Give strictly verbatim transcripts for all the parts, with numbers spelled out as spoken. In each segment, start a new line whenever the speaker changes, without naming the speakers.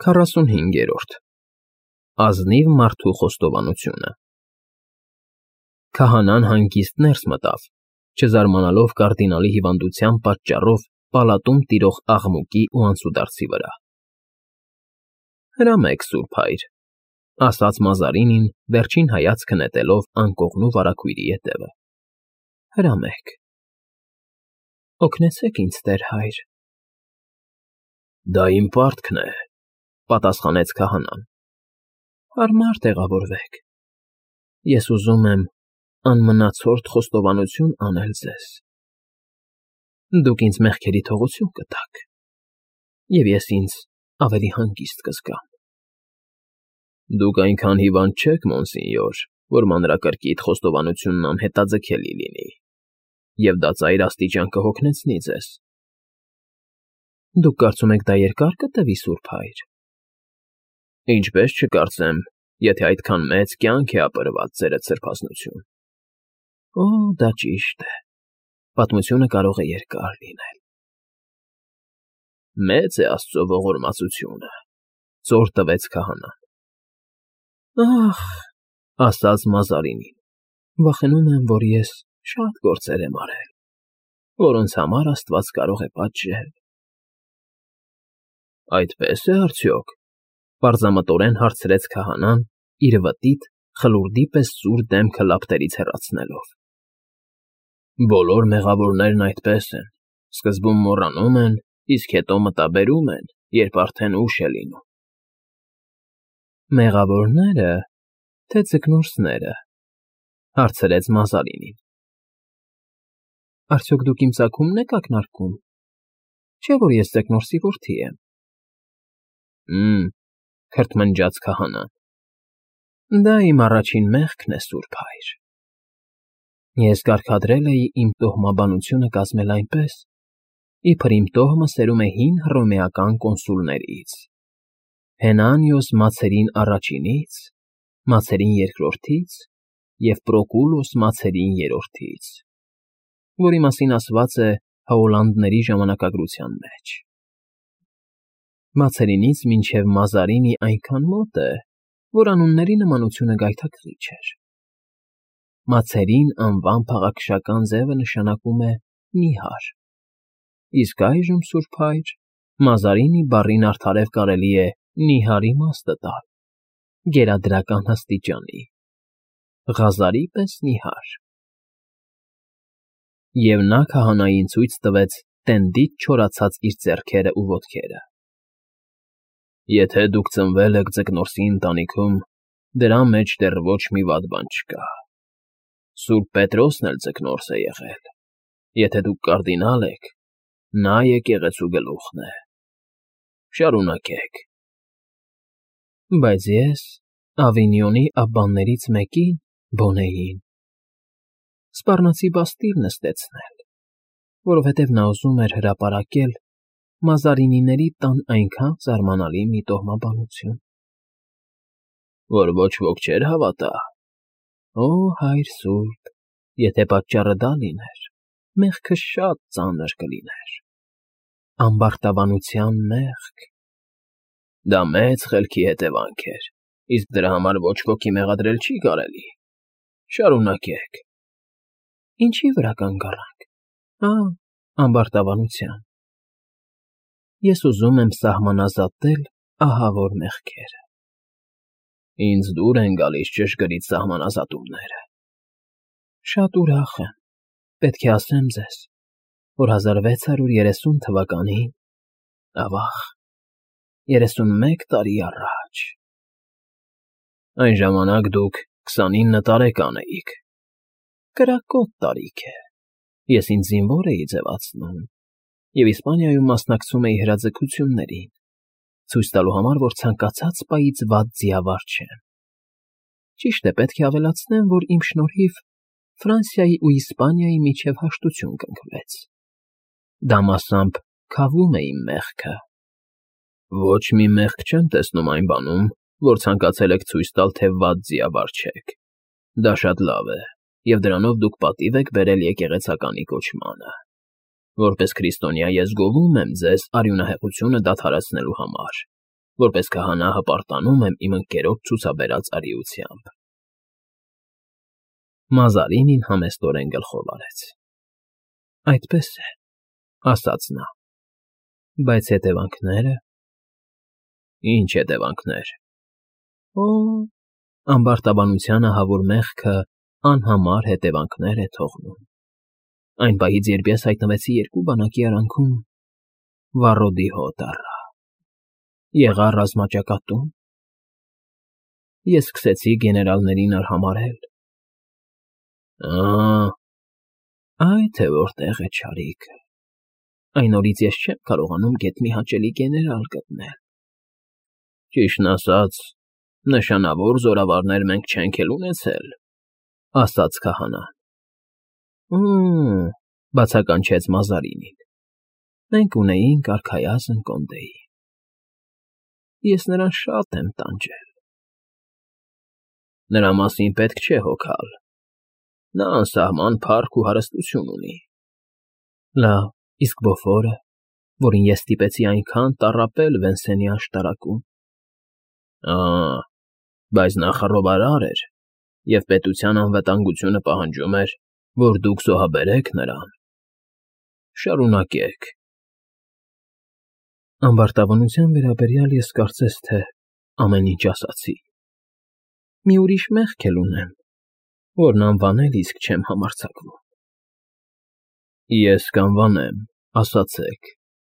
Քառասունհինգերորդ Ազնիվ մարդու խոստովանությունը Քահանան հանգիստ ներս մտավ, չզարմանալով կարդինալի հիվանդության պատճառով պալատում տիրող աղմուկի ու անցուդարձի վրա։ Հրամեք, Սուրբ Հայր, ասաց Մազարինին, վերջին հայացքը նետելով անկողնու վարագույրի ետևը։ Հրամեք։ Օգնեցեք ինձ, Տեր Հայր։ Դա իմ պարտքն է, պատասխանեց քահանան։ Հարմար տեղավորվեք։ Ես ուզում եմ անմնացորդ խոստովանություն անել ձեզ։ Դուք ինձ մեղքերի թողություն կտաք, և ես ինձ ավելի հանգիստ կզգամ։ Դուք այնքան հիվանդ չեք, մոնսինյոր, որ մանրակրկիտ խոստովանությունն անհետաձգելի լինի, և դա ծայր աստիճան կհոգնեցնի ձեզ։ Դուք կարծում եք դա երկար կտևի, Սուրբ Հայր։ Ինչպես չկարծեմ, եթե այդքան մեծ կյանք է ապրված ձերդ սրբազնություն։ Օ, դա ճիշտ է, պատմությունը կարող է երկար լինել։ Մեծ է Աստծո ողորմածությունը, ծոր տվեց քահանան։ Ախ, ասաց Մազարինին, վախենում եմ, որ ես շատ գործեր եմ արել, որոնց համար Աստված կարող է պատժել։ Այդպես է արդյոք, պարզամտորեն հարցրեց քահանան, իր վտիտ, խլուրդի պես սուր դեմքը լապտերից հեռացնելով։ Բոլոր մեղավորներն այդպես են, սկզբում մոռանում են, իսկ հետո մտաբերում են, երբ արդեն ուշ է լինում։ Մեղավորնե՞րը, թե ձկնորսները, հարցրեց Մազարինին։ Արդյոք դուք իմ ծագումն եք ակնարկում, չէ՞ որ ես ձկնորսի որդի եմ։ Հմ, քրթմնջաց քահանան։ Դա իմ առաջին մեղքն է, Սուրբ Հայր։ Ես կարգադրել էի իմ տոհմաբանությունը կազմել այնպես, իբր իմ տոհմը սերում է հին հռոմեական կոնսուլներից. Հենանիոս Մացերին առաջինից, Մացերին երկրորդից և Պրոկուլոս Մացերին երրորդից, որի մասին ասված է Հոլանդների ժամանակագրության մեջ։ Մացերինից մինչև Մազարինի այնքան մոտ է, որ անունների նմանությունը գայթակղիչ էր։ Մացերին անվան փաղաքշական ձևը նշանակում է նիհար, իսկ այժմ, Սուրբ Հայր, Մազարինի բառին արդարև կարելի է նիհար իմաստը տալ, գերադրական աստիճանի, ղազարի պես նիհար։ Եվ նա քահանային ցույց տվեց տենդից չորացած իր ձեռքերն ու ոտքերը։ Եթե դուք ծնվել եք ձկնորսի ընտանիքում, դրա մեջ դեռ ոչ մի վատ բան չկա։ Սուրբ Պետրոսն էլ ձկնորս է եղել։ Եթե դուք կարդինալ եք, նա եկեղեցու գլուխն է։ Շարունակեք։ Բայց ես Ավինյոնի աբբաներից մեկին, Բոնեին, սպառնացի բաստիլ նստեցնել, որովհետև նա ուզում էր հրապարակել Մազարինիների տան այնքան զարմանալի մի տոհմաբանություն, որ ոչ ոք չէր հավատա։ Օ, Հայր սուրբ, եթե պատճառը դա լիներ, մեղքը շատ ծանր կլիներ։ Ամբարտավանության մեղք։ Դա մեծ խելքի հետևանք էր, իսկ դրա համար ոչ ոքի մեղադրել չի կարելի։ Շարունակեք։ Ինչի վրա կանգ առանք։ Ա, ամբարտավանության։ Ես ուզում եմ սահմանազատել ահա որ մեղքերը։ Ինձ դուր են գալիս ճշգրիտ սահմանազատումները։ Շատ ուրախ եմ, պետք է ասեմ ձեզ, որ հազար վեց հարյուր երեսուն թվականին, ավաղ, երեսունմեկ տարի առաջ։ Այն ժամանակ դուք քսանինը տարեկան էիք։ Կրակոտ տարիք է։ Ես ինձ զինվոր էի ձևացնում և Իսպանիայում մասնակցում էի հրաձգություններին, ցույց տալու համար, որ ցանկացած պահից վատ ձիավար չեմ։ Ճիշտ է, պետք է ավելացնեմ, որ իմ շնորհիվ Ֆրանսիայի ու Իսպանիայի միջև հաշտություն կնքվեց։ Դա մասամբ քավում է իմ մեղքը։ Ոչ մի մեղք չեմ տեսնում այն բանում, որ ցանկացել եք ցույց տալ, թե վատ ձիավար չեք։ Դա շատ լավ է, և դրանով դուք պատիվ եք բերել եկեղեցականի կոչմանը։ Որպես քրիստոնյա ես գովում եմ ձեզ արյունահեղությունը դադարեցնելու համար, որպես քահանա հպարտանում եմ իմ ընկերոջ ցուցաբերած արիությամբ։ Մազարինին համեստորեն գլխով արեց։ Այդպես է, ասաց նա, բայց հետևանքները… Ինչ հետևանքներ։ Օ, ամբարտավանության ահավոր մեղքը անհամար հետևանքներ է թողնում։ Այն պահից, երբ ես հայտնվեցի երկու բանակի արանքում, վառոդի հոտ առա, եղա ռազմաճակատում, ես սկսեցի գեներալներին արհամարհել։ Ա, այ թե որտեղ է չարիքը։ Այն օրից ես չեմ կարողանում գեթ մի հաճելի գեներալ գտնել։ Ճիշտն ասած, նշանավոր զորավարներ մենք չենք էլ ունեցել, ասաց քահանան։ Հմ, բացականչեց Մազարինին։ Մենք ունեինք արքայազն Կոնդեի։ Ես նրան շատ եմ տանջել։ Նրա մասին պետք չէ հոգալ։ Նա անսահման փառք ու հարստություն ունի։ Լավ, իսկ Բոֆորը, որին ես ստիպեցի այնքան տառապել Վենսենի աշտարակում։ Ա, բայց նա խռովարար էր, և պետության անվտանգությունը պահանջում էր, որ դուք զոհաբերեք նրան։ Շարունակեք։ Ամբարտավանության վերաբերյալ ես կարծես թե ամեն ինչ ասացի։ Մի ուրիշ մեղք էլ ունեմ, որն անվանել իսկ չեմ համարձակվում։ Ես կանվանեմ, ասացեք։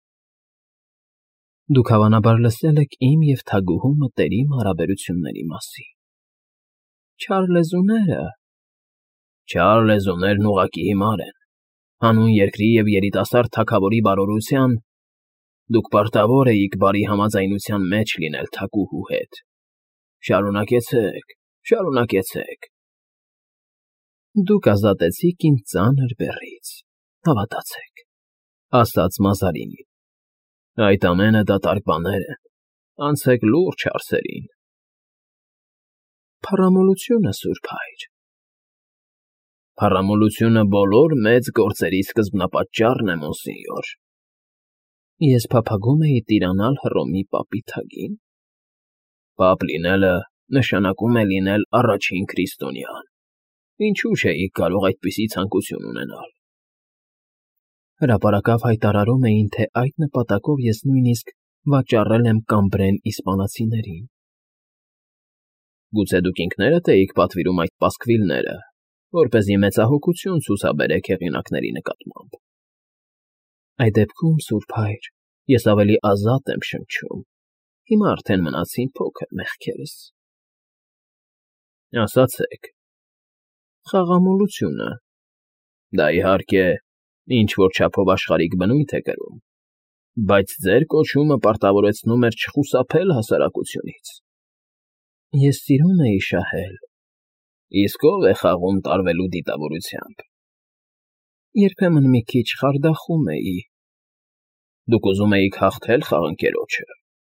Դուք հավանաբար լսել եք իմ և թագուհու մտերիմ հարաբերությունների մասին։ Չար լեզուները… Չար լեզուներն ուղղակի հիմար են։ Հանուն երկրի և երիտասարդ թագավորի բարօրության դուք պարտավոր էիք բարի համաձայնության մեջ լինել թագուհու հետ։ Շարունակեցեք, շարունակեցեք։ Դուք ազատեցիք ինձ ծանր բեռից, հավատացեք, ասաց Մազարինին։ Այդ ամենը դատարկ բաներ են, անցեք լուրջ հարցերին։ Փառամոլությունը, Սուրբ Հայր։ Փառամոլությունը բոլոր մեծ գործերի սկզբնապատճառն է, մոնսենյոր։ Ես փափագում էի տիրանալ Հռոմի պապի թագին։ Պապ լինելը նշանակում է լինել առաջին քրիստոնյան։ Ինչու չէիք կարող այդպիսի ցանկություն ունենալ։ Հրապարակավ հայտարարում էին, թե այդ նպատակով ես նույնիսկ վաճառել եմ Կամբրեն իսպանացիներին։ Գուցե դուք ինքներդ էիք պատվիրում այդ պասկվիլները, որպեսզի մեծահոգություն ցուցաբերեք հեղինակների նկատմամբ։ Այդ դեպքում, Սուրբ Հայր, ես ավելի ազատ եմ շնչում։ Հիմա արդեն մնացին փոքր մեղքերս։ Ասացեք։ Խաղամոլությունը։ Դա իհարկե ինչ-որ չափով աշխարհիկ բնույթ է կրում, բայց ձեր կոչումը պարտավորեցնում էր չխուսափել հասարակությունից։ Ես սիրում էի շահել։ Իսկ ով է խաղում տարվելու դիտավորությամբ։ Երբեմն մի քիչ խարդախում էի։ Դուք ուզում էիք հաղթել խաղընկերոջը։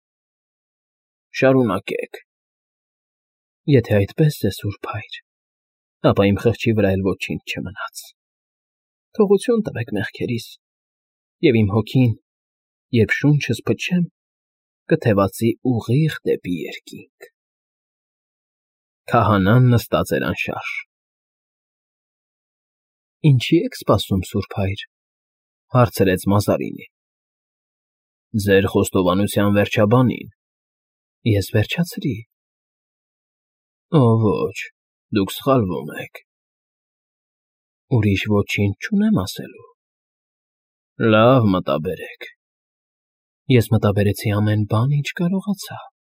Շարունակեք։ Եթե այդպես է, Սուրբ Հայր, ապա իմ խղճի վրա էլ ոչինչ չմնաց։ Թողություն տվեք մեղքերիս, և իմ հոգին, երբ շունչս փչեմ, կթևածի ուղիղ դեպի երկինք։ Քահանան նստած էր անշարժ։ Ինչի եք սպասում, Սուրբ Հայր, հարցրեց Մազարինին։ Ձեր խոստովանության վերջաբանին։ Ես վերջացրի։ Օ, ոչ, դուք սխալվում եք։ Ուրիշ ոչինչ չունեմ ասելու։ Լավ, մտաբերեք։ Ես մտաբերեցի ամեն բան, ինչ կարողացա։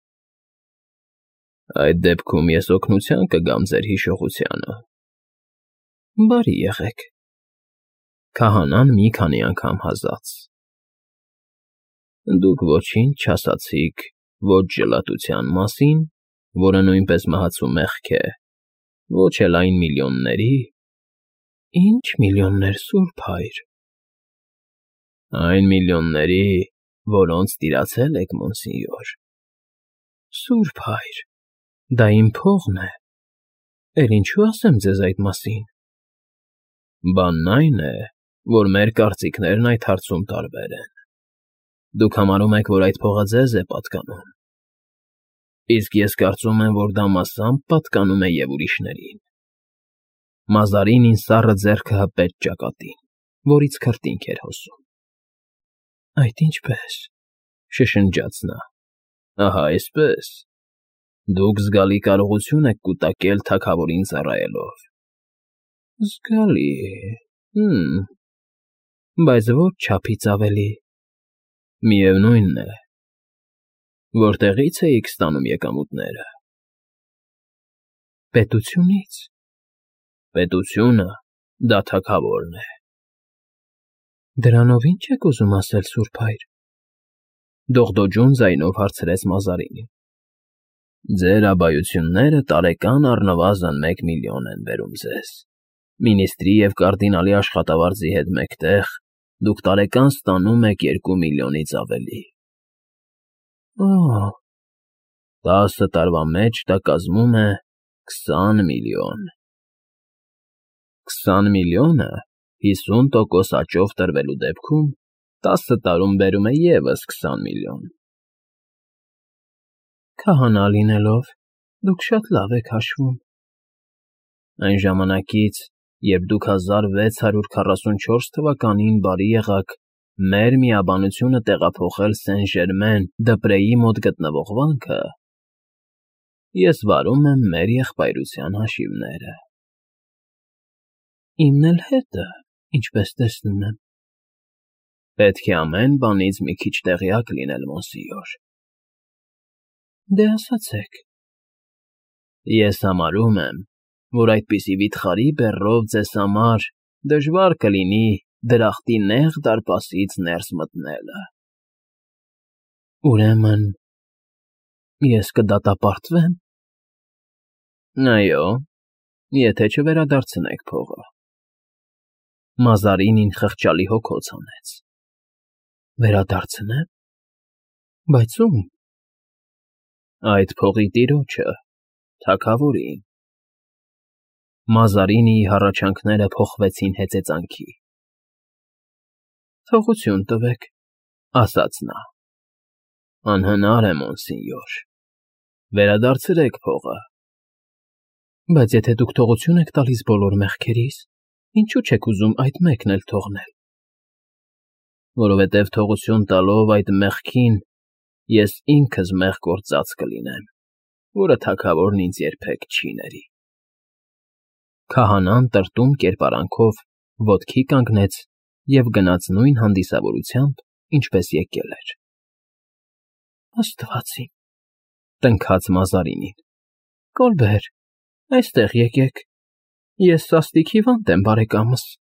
Այդ դեպքում ես օգնության կգամ ձեր հիշողությանը։ Բարի եղեք։ Քահանան մի քանի անգամ հազաց։ Դուք ոչինչ չասացիք ոչ ժլատության մասին, որը նույնպես մահացու մեղք է, ոչ էլ այն միլիոնների… Ինչ միլիոններ, Սուրբ Հայր։ Այն միլիոնների, որոնց տիրացել եք, մոնսենյոր։ Սուրբ Հայր, դա իմ փողն է, էլ ինչու ասեմ ձեզ այդ մասին։ Բանն այն է, որ մեր կարծիքներն այդ հարցում տարբեր են։ Դուք համարում եք, որ այդ փողը ձեզ է պատկանում, Իսկ ես կարծում եմ, որ դա մասամբ պատկանում է և ուրիշներին։ Մազարինին սառը ձեռքը հպեց ճակատին, որից քրտինք էր հոսում։ Այդ ինչպե՞ս, շշնջաց նա, ահա այսպես, դուք զգալի կարողություն եք կուտակել թագավորին ծառայելով։ Զգալի, հը՛մ, բայց ոչ չափից ավելի։ Միևնույն է, որտեղի՞ց էիք ստանում եկամուտները։ Պետությունից։ Պետությունը դա թագավորն է։ Դրանով ի՞նչ եք ուզում ասել, սուրբ հայր, դողդոջուն ձայնով հարցրեց Մազարինին։ Ձեր աբայությունները տարեկան առնվազն մեկ միլիոն են բերում ձեզ, մինիստրի և կարդինալի աշխատավարձի հետ մեկտեղ դուք տարեկան ստանում եք երկու միլիոնից ավելի։ Օ՜, տասը տարվա մեջ դա կազմում է քսան միլիոն։ Քսան միլիոնը հիսուն տոկոս աճով տրվելու դեպքում տասը տարում բերում է ևս քսան միլիոն։ Քահանա լինելով, դուք շատ լավ եք հաշվում։ Այն ժամանակից, երբ դուք հազար վեց հարյուր քառասունչորս թվականին բարի եղաք մեր միաբանությունը տեղափոխել Սեն֊Ժերմեն֊դը֊Պրեի մոտ գտնվող վանքը, ես վարում եմ մեր եղբայրության հաշիվները։ Իմն էլ հետը, ինչպես տեսնում եմ։ Պետք է ամեն բանից մի քիչ տեղյակ լինել, մոնսիյոր։ Դե ասացեք։ Ես համարում եմ, որ այդպիսի վիթխարի բեռով ձեզ համար դժվար կլինի դրախտի նեղ դարպասից ներս մտնելը։ Ուրեմն ես կդատապարտվե՞մ։ Այո, եթե չվերադարձնեք փողը։ Մազարինին խղճալի հոգոց հանեց։ Վերադարձնե՞մ։ Բայց ո՞ւմ։ Այդ փողի տիրոջը, թագավորին։ Մազարինիի հառաչանքները փոխվեցին հեծեծանքի։ Թողություն տվեք, ասաց նա։ Անհնար է, մոնսիյոր, վերադարձրեք փողը։ Բայց եթե դուք թողություն եք տալիս բոլոր մեղքերիս, ինչու՞ չեք ուզում այդ մեկն էլ թողնել։ Որովհետև թողություն տալով այդ մեղքին ես ինքս մեղ գործած կլինեմ, որը թագավորն ինձ երբեք չի ների։ Քահանան տրտում կերպարանքով ոտքի կանգնեց և գնաց նույն հանդիսավորությամբ, ինչպես եկել էր։ Աստված իմ, տնքաց Մազարինին, Կոլբեր, այստեղ եկեք, ես սաստիկ հիվանդ եմ, բարեկամս։